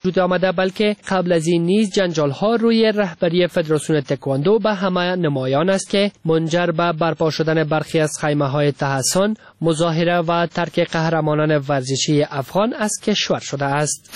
وجود آمده، بلکه قبل از این نیز جنجال‌ها روی رهبری فدراسیون تکواندو به همه نمایان است که منجر به برپا شدن برخی از خیمه‌های تحسن، مظاهره و ترک قهرمانان ورزشی افغان از کشور شده است.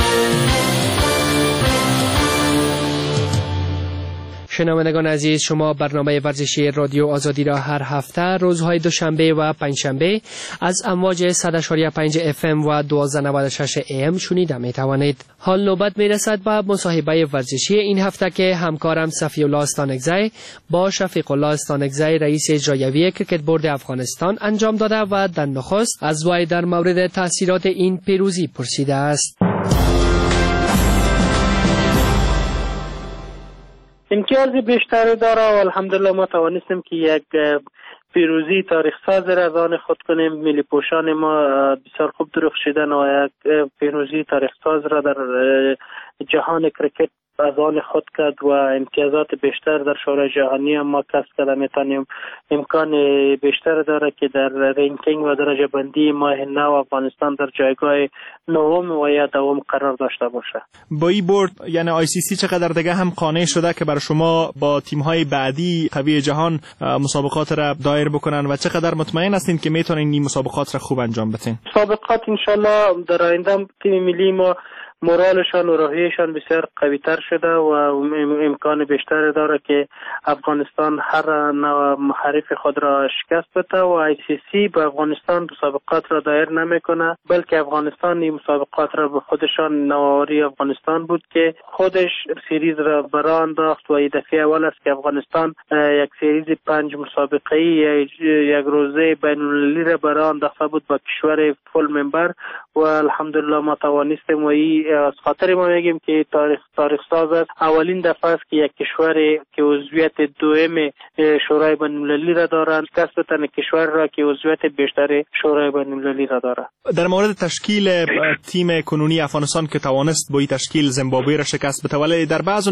شنوندگان عزیز، شما برنامه ورزشی رادیو آزادی را هر هفته روزهای دوشنبه و پنجشنبه از امواج 100.5 FM و 1296 AM شنیده می توانید. حال نوبت می رسد به مصاحبه ورزشی این هفته که همکارم صفی الله استانکزی با شفیق الله استانکزی رئیس اجرایی کریکت بورد افغانستان انجام داده و در نخست از وی در مورد تاثیرات این پیروزی پرسیده است. امتیاز بیشتری داره و الحمدلله ما توانستیم که یک پیروزی تاریخ ساز را از آن خود کنیم. ملی پوشان ما بسیار خوب درخشیدن و یک پیروزی تاریخ ساز را در جهان کرکت از آن خود کرد و امتیازات بیشتر در شورای جهانی ما کسب کرده. میتونیم امکان بیشتر داره که در رنکینگ و درجه بندی ماه نو افغانستان در جایگاه نهم و یا دوم قرار داشته باشه. با این بورد یعنی ICC چقدر دیگه هم قانع شده که برای شما با تیم‌های بعدی قوی جهان مسابقات را دایر بکنن و چقدر مطمئن هستین که میتونین این مسابقات را خوب انجام بدین؟ مسابقات ان شاء الله در آینده تیم ملی ما مورالشان و روحیشان بسیار قوی تر شده و امکان بیشتر داره که افغانستان هر نوع محرف خود را شکست بده و ICC به افغانستان مسابقات را دایر نمیکنه، بلکه افغانستان این مسابقات را به خودشان نوآوری افغانستان بود که خودش سریز را برا انداخت و این دفعه اول است که افغانستان یک سریز 5 مسابقه یک روزه بین المللی را برا انداخته بود با کشور فول ممبر و الحمدلله ما توانستیم و از خاطر ما میگیم که تاریخ ساز است. اولین دفعه است که یک کشوری که عضویت دوم شورای بین المللی را دارند کسب بتن کشور را که عضویت بیشتر شورای بین المللی را دارد. در مورد تشکیل تیم کنونی افغانستان که توانست با این تشکیل زیمبابوه را شکست بده، ولی در بعض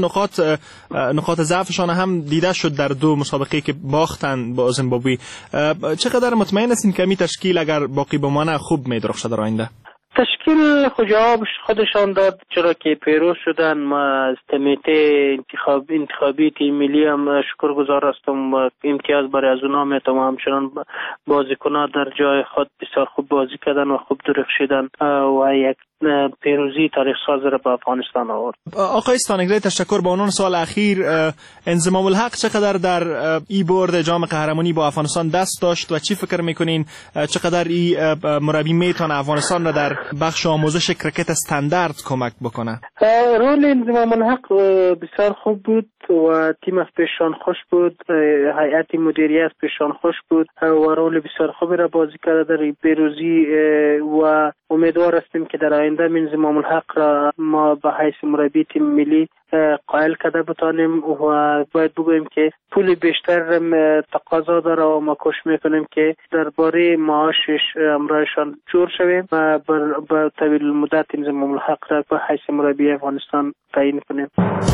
نقاط ضعفشان هم دیده شد در 2 مسابقه که باختن با زیمبابوه. چقدر مطمئن هستین که این تشکیل اگر باقی بمانه خوب می‌درخشه در آینده؟ تشکیل جواب خودشان داد، چرا که پیروز شدن. ما از کمیته انتخابی تیم ملی هم شکرگزار هستم و امتیاز برای از اونها میتونم. همچنان بازیکن‌ها در جای خود بسیار خوب بازی کردن و خوب درخشیدن و یک پیروزی تاریخ ساز را به افغانستان آورد. آقای استانکزی تشکر. با عنوان سال اخیر انضمام الحق چقدر در ای بورد جام قهرمانی با افغانستان دست داشت و چی فکر میکنین چقدر ای مربی میتونه افغانستان را در بخش آموزش کرکت استاندارد کمک بکنه؟ رول انضمام الحق بسیار خوب بود و تیم از پیشان خوش بود، هیئت مدیریه از پیشان خوش بود و رول بسیار خوبی را بازی کرده در پیروزی و امیدوار هستیم که در آینده انضمام الحق را ما به حیث مربی تیم ملی قائل کرده بتانیم و باید بگوییم که پول بیشتر تقاضا داره و ما کوشش میکنیم که درباره معاشش امرایشان جور شویم و با طویل المدت انضمام الحق را به حیث مربی افغانستان تعیین کنیم.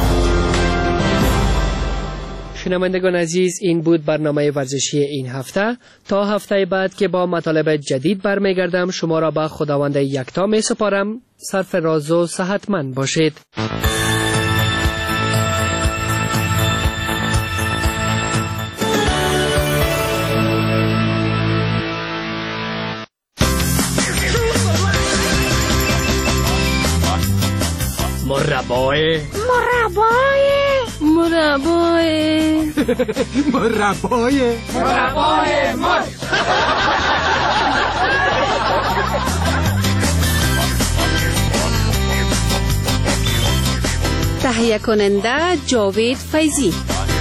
شنوندگان عزیز، این بود برنامه ورزشی این هفته. تا هفته بعد که با مطالب جدید برمیگردم شما را به خداوند یکتا می سپارم. سرفراز و صحتمند باشید. مربای تهیه کننده جاوید فیضی.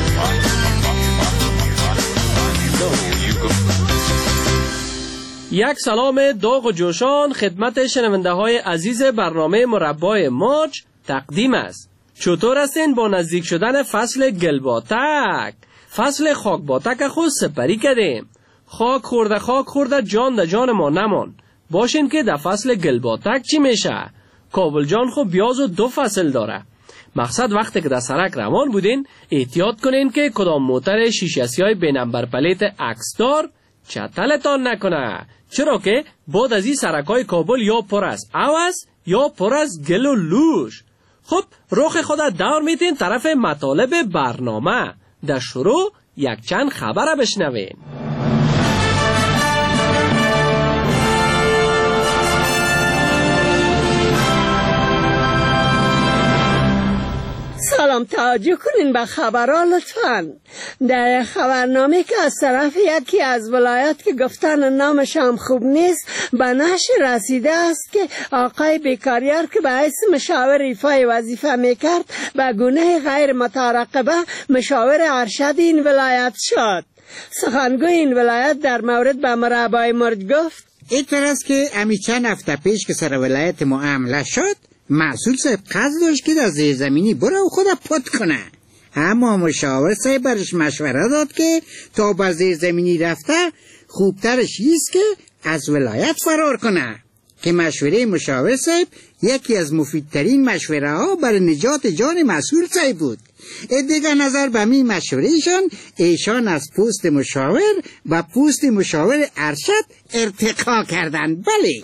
یک سلام داغ و جوشان خدمت شنونده های عزیز برنامه مربای مارچ تقدیم است. چطور هستین با نزدیک شدن فصل گلباتک؟ فصل خاکباتک خود سپری کردیم. خاک خورده جان در جان ما نمان. باشین که در فصل گلباتک چی میشه؟ کابل جان خب بیاز و 2 فصل داره. مقصد وقتی که در سرک روان بودین احتیاط کنین که کدام موتر شیشه‌ای به نمبر پلیت عکسدار چتلتان نکنه، چرا که بعد از این سرکای کابل یا پر از عوض یا پر از گل و لوش. خب رخ خودت دور میتین طرف مطالب برنامه. در شروع یک چند خبر بشنوین. سلام، توجه کنین به خبرها لطفاً. در خبرنامه که از طرف یکی از ولایات که گفتن نامش هم خوب نیست به نشر رسیده است که آقای بیکاریار که به حیث مشاور ایفای وظیفه میکرد به گونه غیر مترقبه مشاور ارشد این ولایت شد. سخنگوی این ولایت در مورد به مربای مرج گفت اینطور است که امی چند هفته پیش که سر ولایت ما حمله شد، مسئول صاحب قصد داشت که در زیرزمینی بره و خود پت کنه، اما مشاور صاحب برش مشوره داد که تا به زیرزمینی رفته خوبترش ایست که از ولایت فرار کنه، که مشوره مشاور صاحب یکی از مفیدترین مشوره ها برای نجات جان مسئول صاحب بود. دیگر نظر به می مشورهشان ایشان از پوست مشاور و پوست مشاور ارشد ارتقا کردند. بله.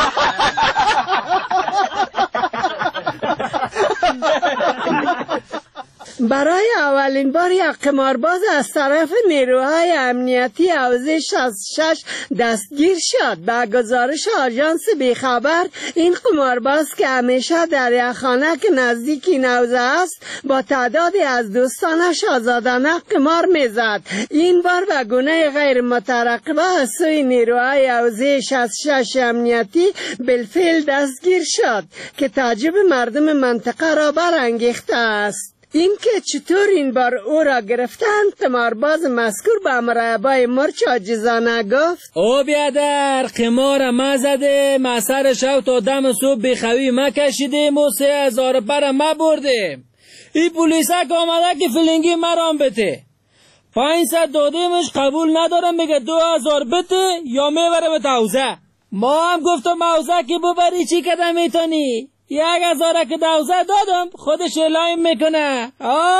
برای اولین بار یک قمارباز از طرف نیروهای امنیتی حوزه 66 دستگیر شد. به گزارش آژانس بیخبر این قمارباز که همیشه در یک خانه که نزدیک این حوزه است با تعدادی از دوستانش آزادانه قمار میزد. این بار به گونه غیر مترقبه از سوی نیروهای حوزه 66 امنیتی بالفعل دستگیر شد که تعجب مردم منطقه را برانگیخته است. این که چطور این بار او را گرفتند، قمارباز مذکور به مربای مرچ عاجزانه گفت او بیادر قمار ما زده، ما سر شب تا دم صبح بخوی ما کشیدیم و 3000 پر ما بردیم. این پولیسه که آمده که فیلینگی مرام بته 500 دادیمش قبول ندارم، میگه 2000 بته یا میبره به توزه. ما هم گفتم موزه که ببری چی کده میتونی؟ 1000 که دوزه دادم خودش اعلام میکنه.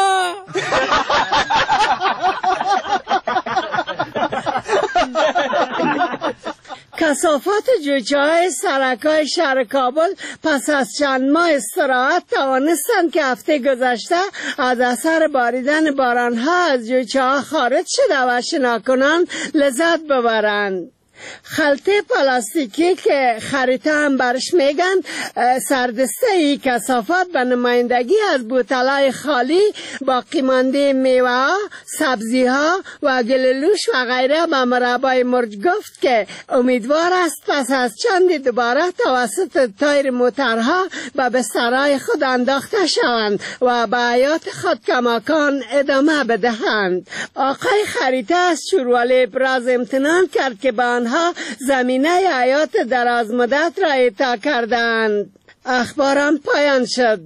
کثافات جوجه‌های سرکای شهر کابل پس از چند ماه استراحت توانستند که هفته گذشته از اثر باریدن بارانها از جوجه‌ها خارج شده و شناکنان لذت ببرند. خلطه پلاستیکی که خریطه هم برش میگن سردسته ای کثافات به نمایندگی از بوتلای خالی باقی مانده میوه ها، سبزی ها و گلولوش و غیره به مربای مرج گفت که امیدوار است پس از چندی دوباره توسط تایر موترها به بسترهای خود انداخته شوند و به حیات خود کماکان ادامه بدهند. آقای خریطه از شوروالی ابراز امتنان کرد که به آنها زمینه حیات دراز مدت را اعطا کردند. اخبارم پایان شد.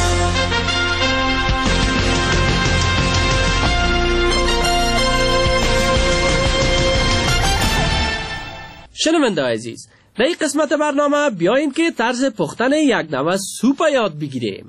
شنونده عزیز، در این قسمت برنامه بیاییم که طرز پختن یک نوع سوپ یاد بگیریم.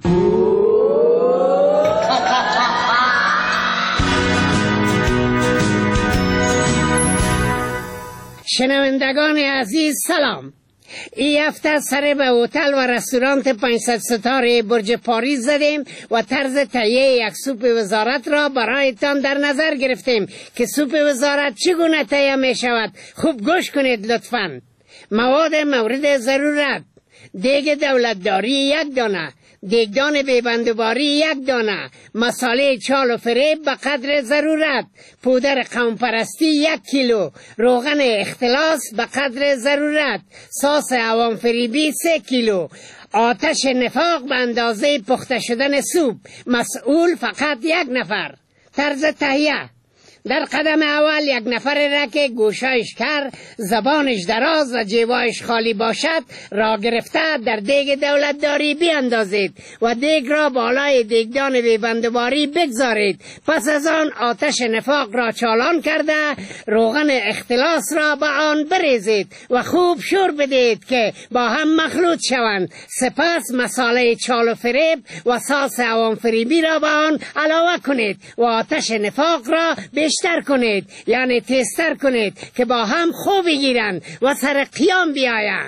شنوندگان عزیز سلام. این هفته سر به هتل و رستوران 500 ستاره برج پاریس زدیم و طرز تهیه یک سوپ وزارت را برایتان در نظر گرفتیم که سوپ وزارت چگونه تهیه می شود. خوب گوش کنید لطفاً. مواد مورد ضرورت: دیگ دولتداری 1 دانه، دیگدان بیبندوباری 1 دانه، مساله چال و فریب به قدر ضرورت، پودر قومپرستی 1 کیلو، روغن اختلاس به قدر ضرورت، ساس عوام فریبی 3 کیلو، آتش نفاق به اندازه پخته شدن سوپ، مسئول فقط 1 نفر. طرز تهیه: در قدم اول 1 نفر را که گوشایش کر، زبانش دراز و جیبایش خالی باشد را گرفته در دیگ دولتداری بیاندازید و دیگ را بالای دیگدان بیبندوباری بگذارید. پس از آن آتش نفاق را چالان کرده روغن اختلاس را به آن بریزید و خوب شور بدید که با هم مخلوط شوند. سپس مساله چال و فریب و ساس عوام فریبی را به آن علاوه کنید و آتش نفاق را بیشتر کنید، یعنی تیزتر کنید که با هم خوب بگیرند و سر قیام بیایند.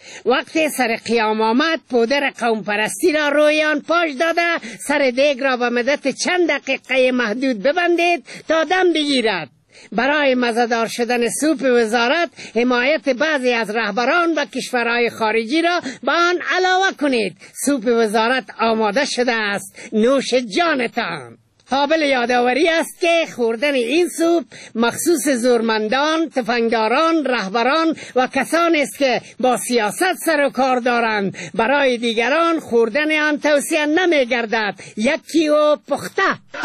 وقتی سر قیام آمد پودر قوم پرستی را رویان پاش داده سر دیگ را به مدت چند دقیقه محدود ببندید تا دم بگیرد. برای مزه‌دار شدن سوپ وزارت حمایت بعضی از رهبران و کشورهای خارجی را به آن علاوه کنید. سوپ وزارت آماده شده است، نوش جانتان. قابل یادآوری است که خوردن این سوپ مخصوص زورمندان، تفنگداران، رهبران و کسانی است که با سیاست سر و کار دارند. برای دیگران خوردن آن توصیه نمی گردد. یکی و پخته.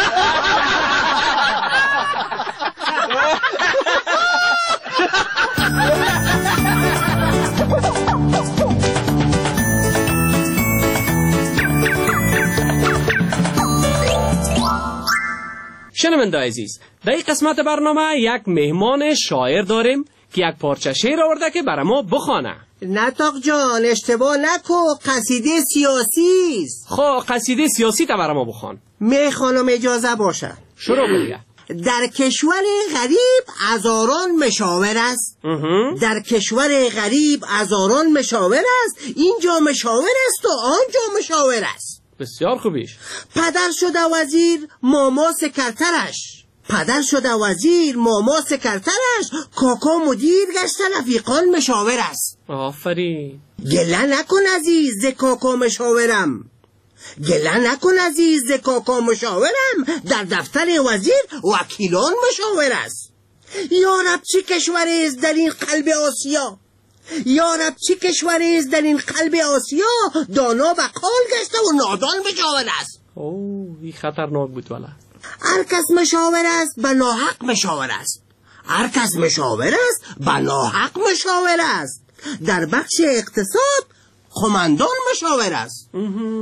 شنونده عزیز، در این قسمت برنامه یک مهمان شاعر داریم که یک پارچه شعر آورده که برای ما بخوانه. نطاق جان اشتباه نکو، قصیده سیاسی است. خب قصیده سیاسی تا برای ما بخوان. میخوانم اجازه باشه. شروع بگیر. در کشور غریب هزاران مشاور است. در کشور غریب هزاران مشاور است. اینجا مشاور است و آنجا مشاور است. بسیار خوبیش. پدر شده وزیر ماما سکرترش، پدر شده وزیر ماما سکرترش، کاکا مدیر گشته رفیقان مشاور است. آفرین. گله نکن عزیز ز کاکا مشاورم، گله نکن عزیز ز کاکا مشاورم، در دفتر وزیر وکیلان مشاور است. یارب چه کشوری است در این قلب آسیا، یارب چه کشوری است در این قلب آسیا، دانا بقال گشته و نادان مشاور است. اوه این خطرناک بود والا. هر کس مشاور است به ناحق مشاور است، هر کس مشاور است به ناحق مشاور است. در بخش اقتصاد قماندان مشاور است.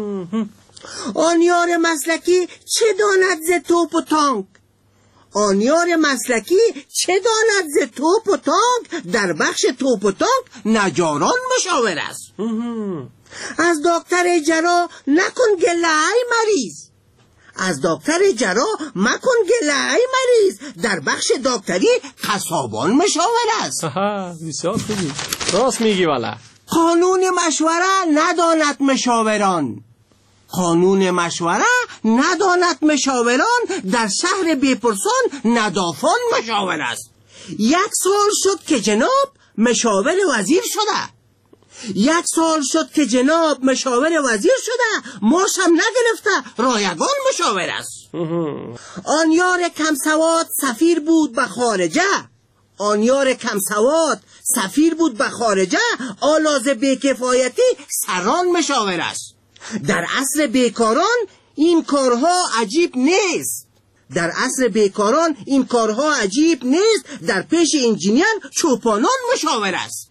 آن یار مسلکی چه داند ز توپ و تانک، آن یار مسلکی چه داند ز توپ و تانک، در بخش توپ و تانک نجاران مشاور است. از دکتر جراح نکن گله ای مریض، از دکتر جراح مکن گله ای مریض، در بخش دکتری قصابان مشاور است. بسیار خوبی، راست میگی والا. قانون مشوره نداند مشاوران، قانون مشوره نداند مشاوران، در شهر بیپرسان ندافان مشاور است. یک سال شد که جناب مشاور وزیر شده، یک سال شد که جناب مشاور وزیر شده، ماشم نگرفته رایگان مشاور است. آن یار کم سواد سفیر بود به خارجه، آن یار کم سواد سفیر بود به خارجه، آلاز بیکفایتی سران مشاور است. در عصر بیکاران این کارها عجیب نیست، در عصر بیکاران این کارها عجیب نیست، در پیش انجینیر چوپانان مشاور است.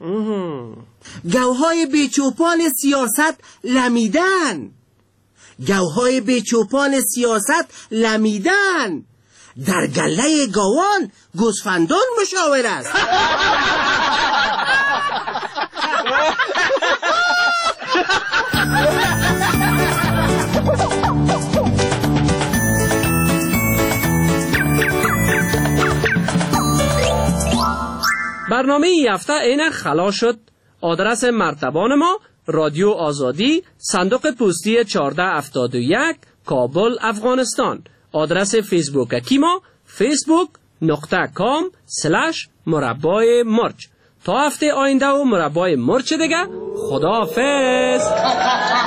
گوهای بیچوپان سیاست لمیدن، گوهای بیچوپان سیاست لمیدن، در گله گاوان گوسفندان مشاور است. برنامه این هفته اینک خلاص شد. آدرس مرتبان ما رادیو آزادی، صندوق پستی 1471 کابل افغانستان. آدرس فیسبوک ما facebook.com/مربای مرچ. تا هفته آینده و مربای مرچ دیگه، خداحافظ.